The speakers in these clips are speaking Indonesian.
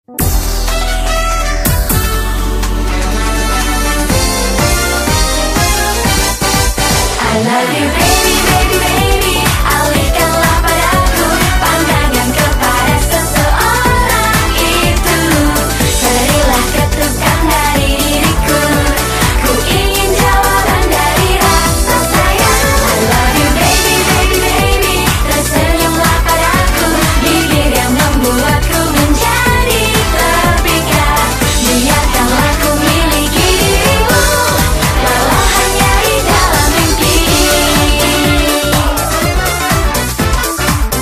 I love you baby, baby, baby. Alihkanlah padaku pandangan kepada seseorang itu. Berilah ketukan dari diriku. Ku ingin jawaban dari rasa sayang. I love you baby, baby, baby. Tersenyumlah padaku. Bibir yang membuatku menjadi terpikat. Biarkanlah ku miliki dirimu, walau hanya di dalam mimpi.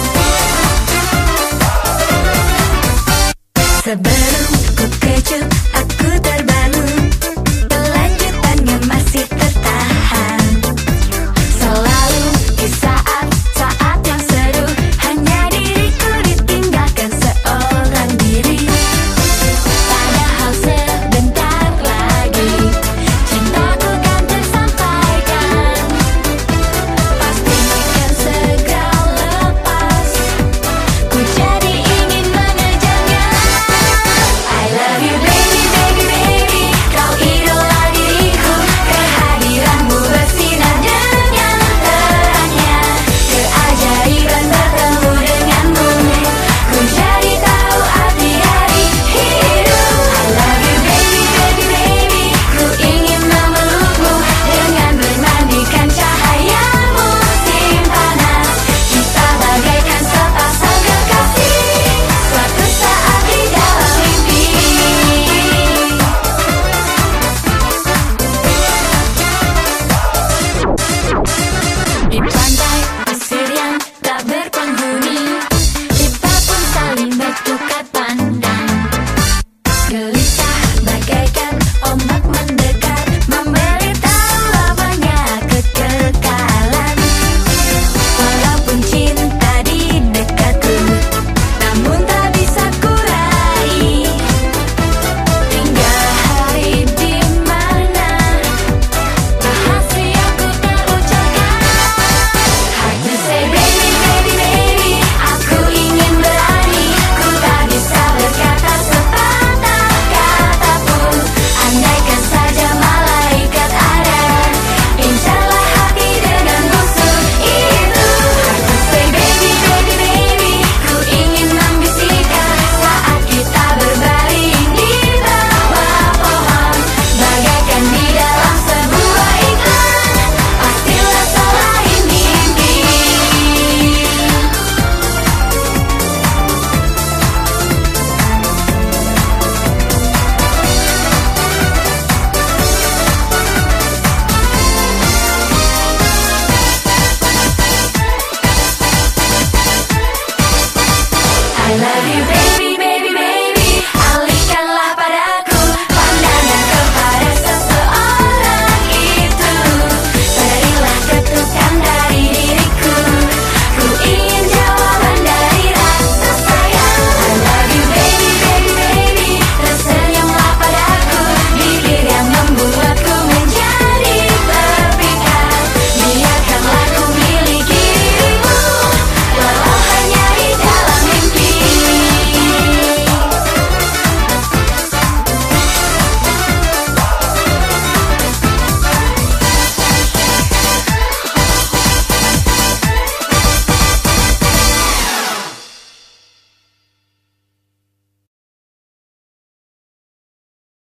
Sebelum ku kecup